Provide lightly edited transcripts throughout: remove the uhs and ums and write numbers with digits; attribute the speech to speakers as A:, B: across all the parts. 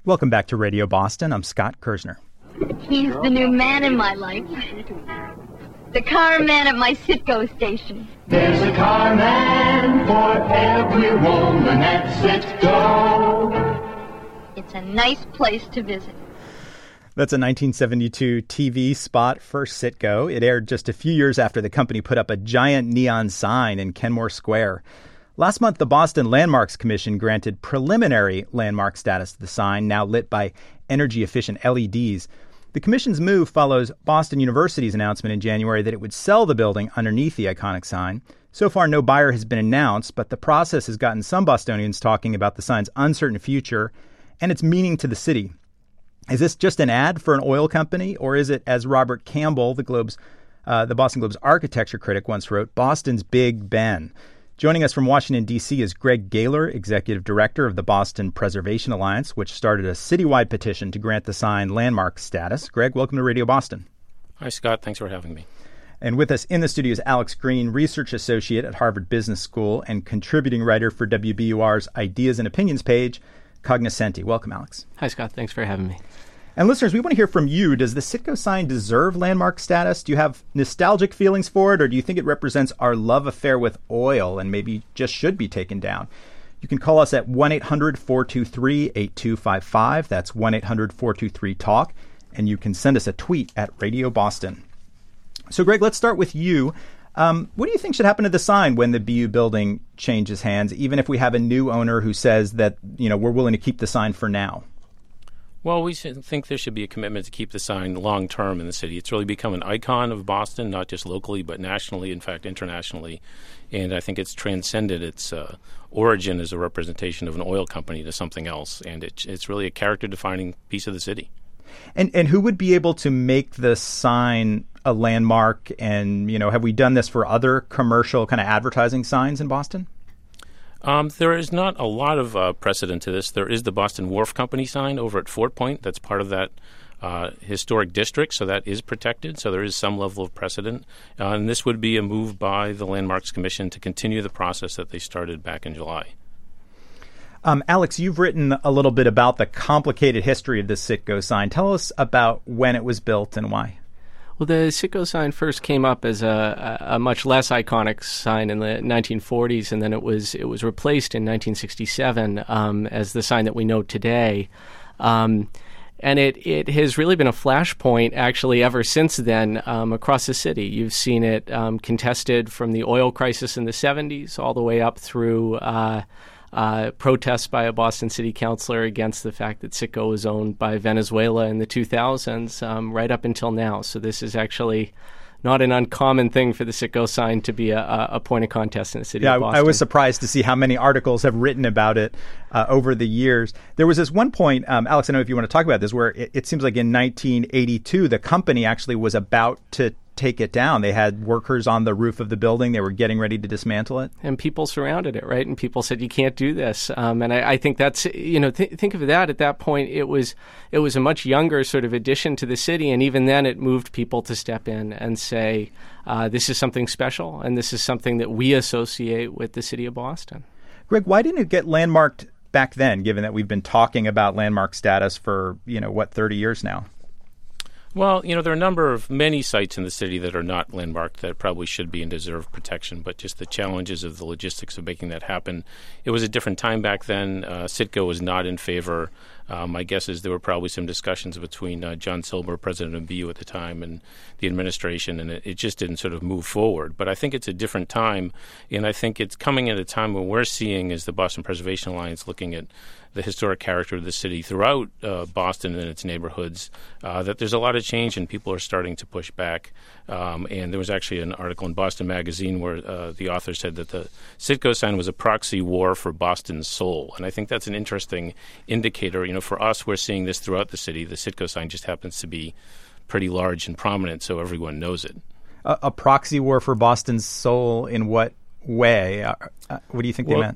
A: Welcome back to Radio Boston. I'm Scott Kirsner.
B: He's the new man in my life. The car man at my Citgo station.
C: There's a car man for every woman at Citgo.
B: It's a nice place to visit.
A: That's a 1972 TV spot for Citgo. It aired just a few years after the company put up a giant neon sign in Kenmore Square. Last month, the Boston Landmarks Commission granted preliminary landmark status to the sign, now lit by energy-efficient LEDs. The commission's move follows Boston University's announcement in January that it would sell the building underneath the iconic sign. So far, no buyer has been announced, but the process has gotten some Bostonians talking about the sign's uncertain future and its meaning to the city. Is this just an ad for an oil company, or is it, as Robert Campbell, the Boston Globe's architecture critic, once wrote, Boston's Big Ben? Joining us from Washington, D.C. is Greg Gaylor, Executive Director of the Boston Preservation Alliance, which started a citywide petition to grant the sign landmark status. Greg, welcome to Radio Boston.
D: Hi, Scott. Thanks for having me.
A: And with us in the studio is Alex Green, Research Associate at Harvard Business School and contributing writer for WBUR's Ideas and Opinions page, Cognoscenti. Welcome, Alex.
E: Hi, Scott. Thanks for having me.
A: And listeners, we want to hear from you. Does the Citgo sign deserve landmark status? Do you have nostalgic feelings for it, or do you think it represents our love affair with oil and maybe just should be taken down? You can call us at 1-800-423-8255. That's 1-800-423-TALK. And you can send us a tweet at Radio Boston. So, Greg, let's start with you. What do you think should happen to the sign when the BU building changes hands, even if we have a new owner who says that, we're willing to keep the sign for now?
D: Well, we think there should be a commitment to keep the sign long-term in the city. It's really become an icon of Boston, not just locally, but nationally, in fact, internationally. And I think it's transcended its origin as a representation of an oil company to something else. And it's really a character-defining piece of the city.
A: And who would be able to make the sign a landmark? And, have we done this for other commercial kind of advertising signs in Boston?
D: There is not a lot of precedent to this. There is the Boston Wharf Company sign over at Fort Point. That's part of that historic district, so that is protected. So there is some level of precedent. And this would be a move by the Landmarks Commission to continue the process that they started back in July.
A: Alex, you've written a little bit about the complicated history of the Citgo sign. Tell us about when it was built and why.
E: Well, the Citgo sign first came up as a much less iconic sign in the 1940s, and then it was replaced in 1967 as the sign that we know today. And it has really been a flashpoint, actually, ever since then across the city. You've seen it contested from the oil crisis in the 70s all the way up through protests by a Boston city councilor against the fact that Citgo was owned by Venezuela in the 2000s, right up until now. So this is actually not an uncommon thing for the Citgo sign to be a point of contest in the city of Boston.
A: I was surprised to see how many articles have written about it over the years. There was this one point, Alex, I don't know if you want to talk about this, where it seems like in 1982, the company actually was about to take it down. They had workers on the roof of the building. They were getting ready to dismantle it.
E: And people surrounded it, right? And people said, you can't do this. And I think that's, think of that at that point, it was a much younger sort of addition to the city. And even then it moved people to step in and say, this is something special. And this is something that we associate with the city of Boston.
A: Greg, why didn't it get landmarked back then, given that we've been talking about landmark status for, 30 years now?
D: Well, there are a number of many sites in the city that are not landmarked that probably should be and deserve protection, but just the challenges of the logistics of making that happen. It was a different time back then. Citgo was not in favor. My guess is there were probably some discussions between John Silber, president of BU at the time, and the administration, and it just didn't sort of move forward. But I think it's a different time, and I think it's coming at a time when we're seeing, as the Boston Preservation Alliance, looking at the historic character of the city throughout Boston and its neighborhoods, that there's a lot of change and people are starting to push back. And there was actually an article in Boston Magazine where the author said that the Citgo sign was a proxy war for Boston's soul. And I think that's an interesting indicator. For us, we're seeing this throughout the city. The Citgo sign just happens to be pretty large and prominent, so everyone knows it.
A: A proxy war for Boston's soul in what way? What do you think they meant?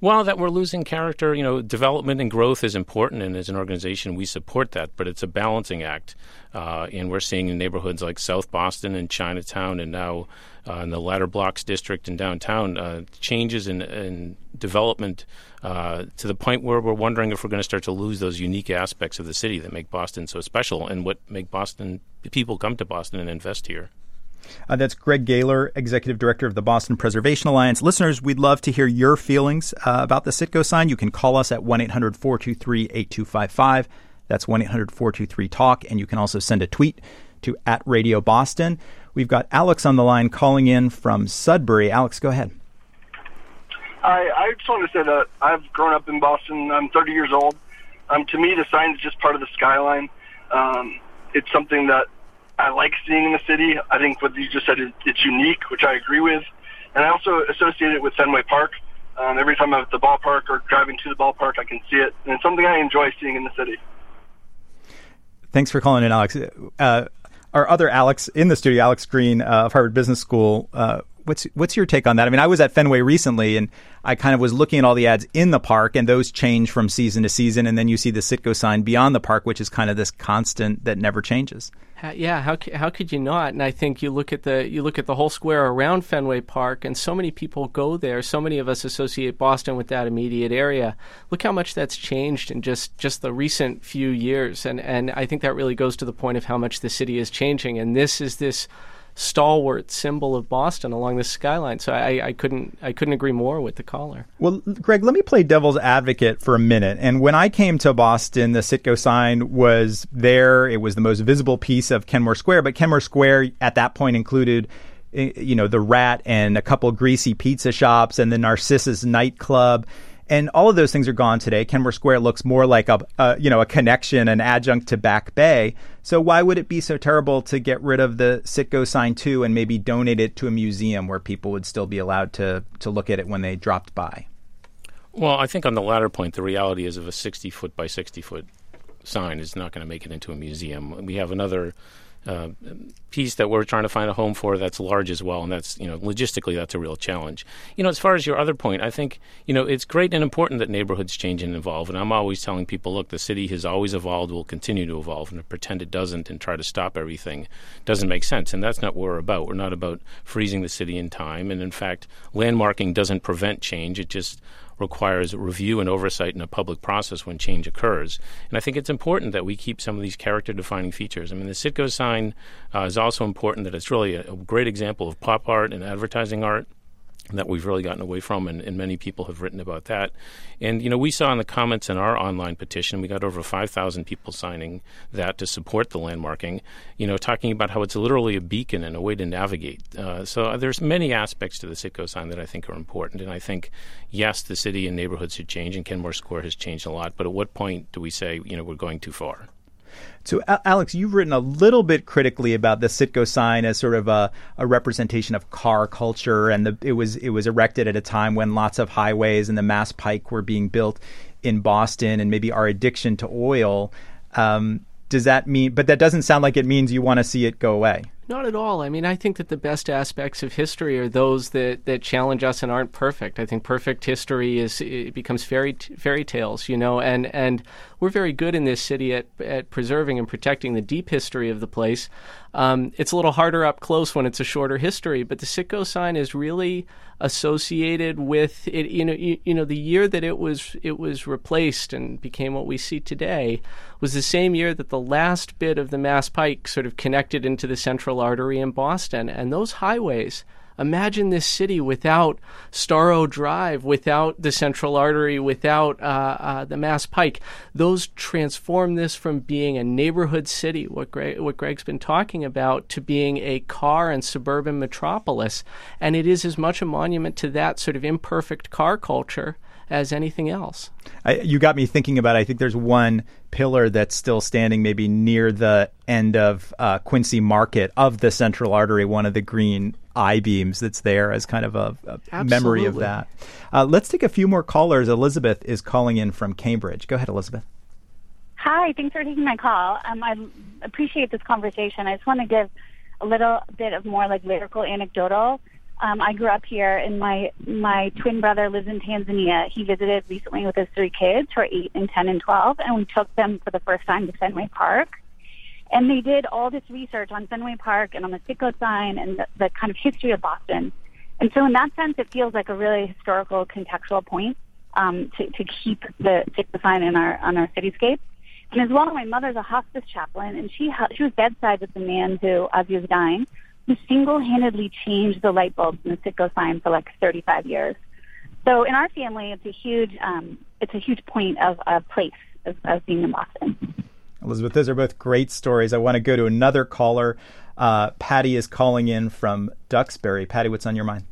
D: Well, that we're losing character. Development and growth is important, and as an organization, we support that. But it's a balancing act, and we're seeing in neighborhoods like South Boston and Chinatown, and now in the Ladder Blocks district in downtown, changes in development to the point where we're wondering if we're going to start to lose those unique aspects of the city that make Boston so special, and what make people come to Boston and invest here.
A: That's Greg Gaylor, Executive Director of the Boston Preservation Alliance. Listeners, we'd love to hear your feelings about the Citgo sign. You can call us at 1-800-423-8255. That's 1-800-423-TALK. And you can also send a tweet to @RadioBoston. We've got Alex on the line calling in from Sudbury. Alex, go ahead.
F: I just wanted to say that I've grown up in Boston. I'm 30 years old. To me, the sign is just part of the skyline. It's something that I like seeing in the city. I think what you just said, it's unique, which I agree with. And I also associate it with Fenway Park. Every time I'm at the ballpark or driving to the ballpark, I can see it. And it's something I enjoy seeing in the city.
A: Thanks for calling in, Alex. Our other Alex in the studio, Alex Green of Harvard Business School. What's your take on that? I mean, I was at Fenway recently, and I kind of was looking at all the ads in the park, and those change from season to season. And then you see the Citgo sign beyond the park, which is kind of this constant that never changes.
E: Yeah, how could you not? And I think you look at the whole square around Fenway Park, and so many people go there. So many of us associate Boston with that immediate area. Look how much that's changed in just the recent few years, and I think that really goes to the point of how much the city is changing. And this is this stalwart symbol of Boston along the skyline. So I couldn't agree more with the caller.
A: Well, Greg, let me play devil's advocate for a minute. And when I came to Boston, the Citgo sign was there. It was the most visible piece of Kenmore Square. But Kenmore Square at that point included, the Rat and a couple greasy pizza shops and the Narcissus nightclub. And all of those things are gone today. Kenmore Square looks more like a connection, an adjunct to Back Bay. So why would it be so terrible to get rid of the Citgo sign too and maybe donate it to a museum where people would still be allowed to look at it when they dropped by?
D: Well, I think on the latter point, the reality is of a 60-foot by 60-foot sign is not going to make it into a museum. We have another piece that we're trying to find a home for that's large as well, and that's, logistically that's a real challenge. As far as your other point, I think, it's great and important that neighborhoods change and evolve, and I'm always telling people, look, the city has always evolved, will continue to evolve, and to pretend it doesn't and try to stop everything doesn't make sense, and that's not what we're about. We're not about freezing the city in time, and in fact, landmarking doesn't prevent change, it just requires review and oversight in a public process when change occurs. And I think it's important that we keep some of these character-defining features. I mean, the Citgo sign is also important that it's really a great example of pop art and advertising art that we've really gotten away from, and many people have written about that. And, we saw in the comments in our online petition, we got over 5,000 people signing that to support the landmarking, talking about how it's literally a beacon and a way to navigate. So there's many aspects to the Citgo sign that I think are important. And I think, yes, the city and neighborhoods should change, and Kenmore Square has changed a lot. But at what point do we say, we're going too far?
A: So, Alex, you've written a little bit critically about the Citgo sign as sort of a representation of car culture, and it was erected at a time when lots of highways and the Mass Pike were being built in Boston, and maybe our addiction to oil. Does that mean? But that doesn't sound like it means you want to see it go away.
E: Not at all. I mean, I think that the best aspects of history are those that challenge us and aren't perfect. I think perfect history it becomes fairy tales, and we're very good in this city at preserving and protecting the deep history of the place. It's a little harder up close when it's a shorter history, but the Citgo sign is really associated with it. The year that it was replaced and became what we see today was the same year that the last bit of the Mass Pike sort of connected into the central artery in Boston. And those highways, imagine this city without Storrow Drive, without the central artery, without the Mass Pike. Those transform this from being a neighborhood city, what Greg's been talking about, to being a car and suburban metropolis. And it is as much a monument to that sort of imperfect car culture as anything else.
A: You got me thinking about, I think there's one pillar that's still standing maybe near the end of Quincy Market of the central artery, one of the green I-beams that's there as kind of a memory of that. Let's take a few more callers. Elizabeth is calling in from Cambridge. Go ahead, Elizabeth.
G: Hi, thanks for taking my call. I appreciate this conversation. I just want to give a little bit of more like lyrical anecdotal. I grew up here, and my twin brother lives in Tanzania. He visited recently with his 3 kids, who are 8 and 10 and 12, and we took them for the first time to Fenway Park. And they did all this research on Fenway Park and on the Citgo sign and the kind of history of Boston. And so in that sense, it feels like a really historical, contextual point to keep the Citgo sign on our cityscape. And as well, my mother's a hospice chaplain, and she was bedside with the man who, as he was dying, who single-handedly changed the light bulbs in the Citgo sign for like 35 years. So in our family, it's a huge point of place of being in Boston.
A: Elizabeth, those are both great stories. I want to go to another caller. Patty is calling in from Duxbury. Patty, what's on your mind?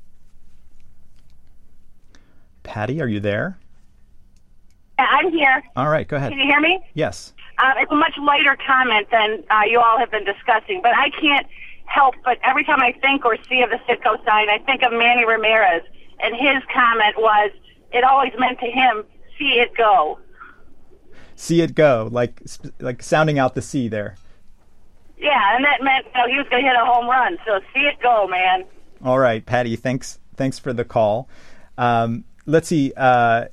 A: Patty, are you there?
H: I'm here.
A: All right, go ahead.
H: Can you hear me?
A: Yes.
H: It's a much lighter comment than you all have been discussing, but I can't help but every time I think or see of the Citgo sign, I think of Manny Ramirez, and his comment was, it always meant to him, see it go.
A: See it go, like sounding out the C there.
H: Yeah, and that meant he was going to hit a home run. So see it go, man.
A: All right, Patty, thanks for the call. Let's see. Rather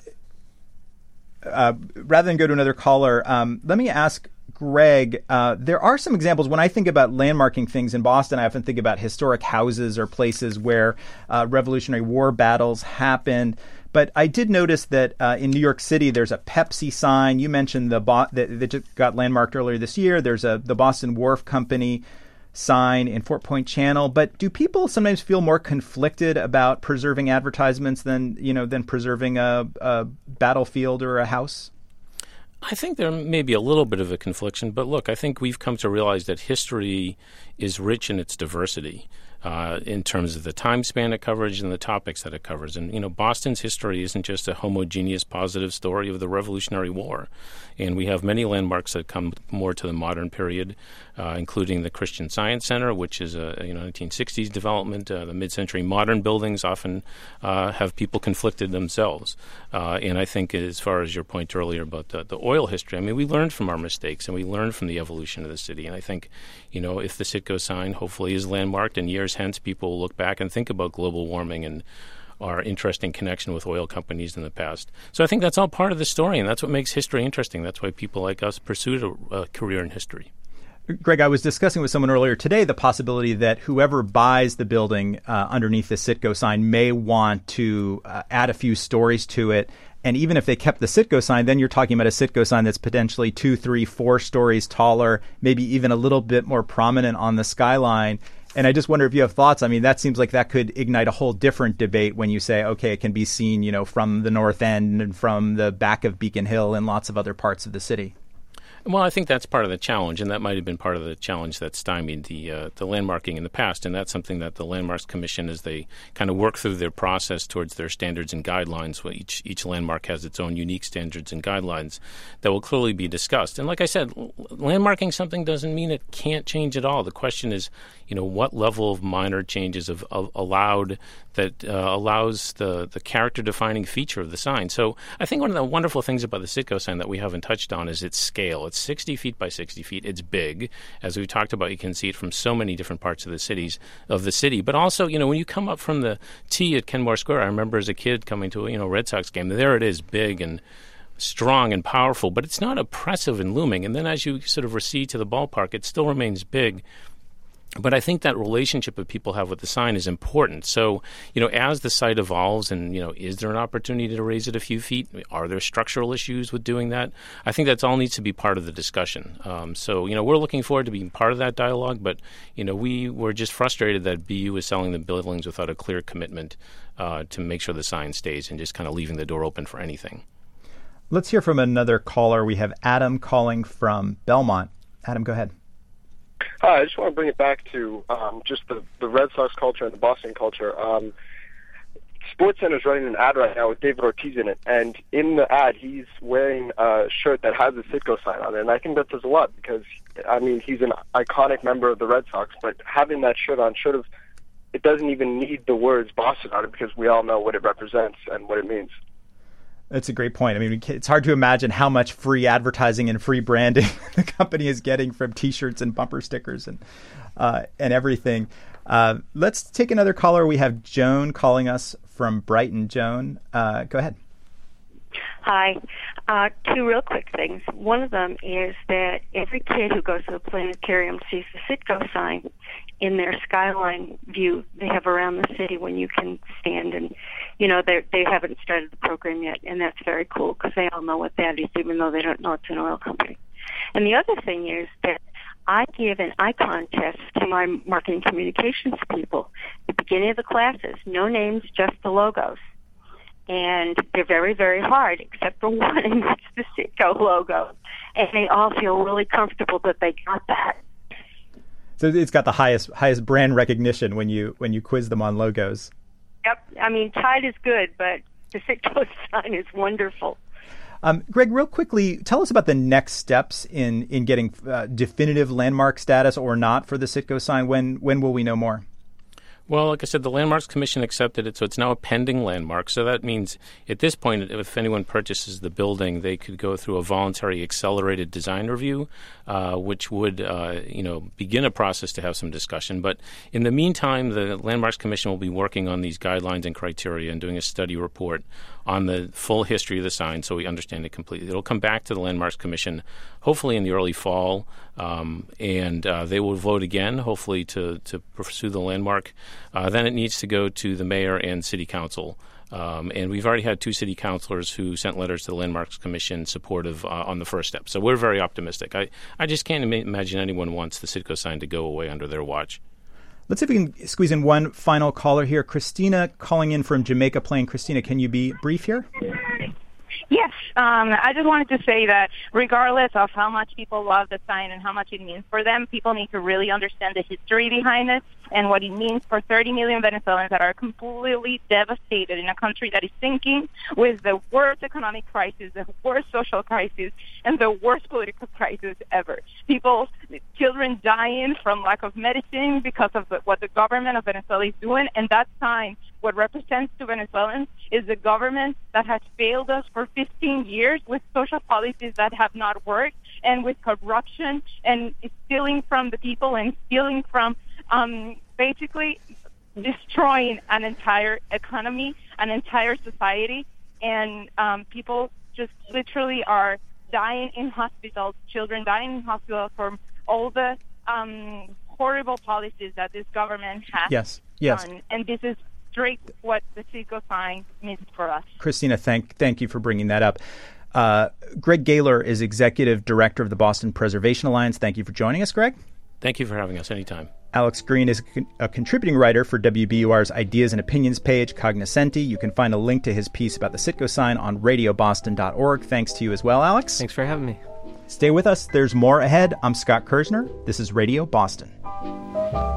A: than go to another caller, let me ask Greg. There are some examples. When I think about landmarking things in Boston, I often think about historic houses or places where Revolutionary War battles happened. But I did notice that in New York City, there's a Pepsi sign. You mentioned that just got landmarked earlier this year. There's the Boston Wharf Company sign in Fort Point Channel. But do people sometimes feel more conflicted about preserving advertisements than preserving a battlefield or a house?
D: I think there may be a little bit of a confliction, but look, I think we've come to realize that history is rich in its diversity. In terms of the time span it covers and the topics that it covers. And, Boston's history isn't just a homogeneous positive story of the Revolutionary War. And we have many landmarks that come more to the modern period, including the Christian Science Center, which is a 1960s development. The mid-century modern buildings often have people conflicted themselves. And I think as far as your point earlier about the oil history, we learned from our mistakes and we learned from the evolution of the city. And I think, if the Citgo sign hopefully is landmarked in years hence, people will look back and think about global warming and our interesting connection with oil companies in the past. So I think that's all part of the story, and that's what makes history interesting. That's why people like us pursued a career in history.
A: Greg, I was discussing with someone earlier today the possibility that whoever buys the building underneath the Citgo sign may want to add a few stories to it. And even if they kept the Citgo sign, then you're talking about a Citgo sign that's potentially 2, 3, 4 stories taller, maybe even a little bit more prominent on the skyline. And I just wonder if you have thoughts. That seems like that could ignite a whole different debate when you say, okay, it can be seen, from the North End and from the back of Beacon Hill and lots of other parts of the city.
D: Well, I think that's part of the challenge, and that might have been part of the challenge that stymied the landmarking in the past, and that's something that the Landmarks Commission, as they kind of work through their process towards their standards and guidelines, each landmark has its own unique standards and guidelines that will clearly be discussed. And like I said, landmarking something doesn't mean it can't change at all. The question is, what level of minor changes have allowed that allows the character-defining feature of the sign. So I think one of the wonderful things about the Citgo sign that we haven't touched on is its scale. It's 60 feet by 60 feet. It's big. As we talked about, you can see it from so many different parts of the city. But also, when you come up from the T at Kenmore Square, I remember as a kid coming to a Red Sox game, there it is, big and strong and powerful, but it's not oppressive and looming. And then as you sort of recede to the ballpark, it still remains big. But I think that relationship that people have with the sign is important. So, as the site evolves and, is there an opportunity to raise it a few feet? Are there structural issues with doing that? I think that's all needs to be part of the discussion. So, we're looking forward to being part of that dialogue. But, we were just frustrated that BU is selling the buildings without a clear commitment to make sure the sign stays and just kind of leaving the door open for anything.
A: Let's hear from another caller. We have Adam calling from Belmont. Adam, go ahead.
I: Hi, I just want to bring it back to just the Red Sox culture and the Boston culture. SportsCenter's running an ad right now with David Ortiz in it, and in the ad, he's wearing a shirt that has the Citgo sign on it, and I think that says a lot because, he's an iconic member of the Red Sox, but having that shirt on it doesn't even need the words Boston on it because we all know what it represents and what it means.
A: That's a great point. I mean, it's hard to imagine how much free advertising and free branding the company is getting from T-shirts and bumper stickers and everything. Let's take another caller. We have Joan calling us from Brighton. Joan, go ahead.
J: Hi. Two real quick things. One of them is that every kid who goes to the planetarium sees the Citgo sign in their skyline view they have around the city when you can stand, and they haven't started the program yet, and that's very cool because they all know what that is, even though they don't know it's an oil company. And the other thing is that I give an icon test to my marketing communications people at the beginning of the classes. No names, just the logos. And they're very, very hard, except for one, and it's the Citgo logo. And they all feel really comfortable that they got that.
A: So it's got the highest brand recognition when you quiz them on logos.
J: Yep. I mean, Tide is good, but the Citgo sign is wonderful.
A: Greg, real quickly, tell us about the next steps in getting definitive landmark status or not for the Citgo sign. When will we know more?
D: Well, like I said, the Landmarks Commission accepted it, so it's now a pending landmark. So that means at this point, if anyone purchases the building, they could go through a voluntary accelerated design review, which would, begin a process to have some discussion. But in the meantime, the Landmarks Commission will be working on these guidelines and criteria and doing a study report on the full history of the sign so we understand it completely. It'll come back to the Landmarks Commission hopefully in the early fall, and they will vote again, hopefully to pursue the landmark. Then it needs to go to the mayor and city council. And we've already had 2 city councilors who sent letters to the Landmarks Commission supportive on the first step. So we're very optimistic. I just can't imagine anyone wants the Citgo sign to go away under their watch.
A: Let's see if we can squeeze in one final caller here. Christina calling in from Jamaica Plain. Christina, can you be brief here?
K: Yes. I just wanted to say that regardless of how much people love the sign and how much it means for them, people need to really understand the history behind it and what it means for 30 million Venezuelans that are completely devastated in a country that is sinking with the worst economic crisis, the worst social crisis, and the worst political crisis ever. Children dying from lack of medicine because of what the government of Venezuela is doing, and that sign, what represents to Venezuelans is the government that has failed us for 15 years with social policies that have not worked and with corruption and stealing from the people and stealing from basically destroying an entire economy, an entire society, and people just literally are dying in hospitals, children dying in hospitals from all the horrible policies that this government has done. And this is straight what the Citgo sign means for us.
A: Christina, thank you for bringing that up. Greg Gaylor is Executive Director of the Boston Preservation Alliance. Thank you for joining us, Greg.
D: Thank you for having us anytime.
A: Alex Green is a contributing writer for WBUR's Ideas and Opinions page, Cognoscenti. You can find a link to his piece about the Citgo sign on radioboston.org. Thanks to you as well, Alex.
E: Thanks for having me.
A: Stay with us. There's more ahead. I'm Scott Kirsner. This is Radio Boston.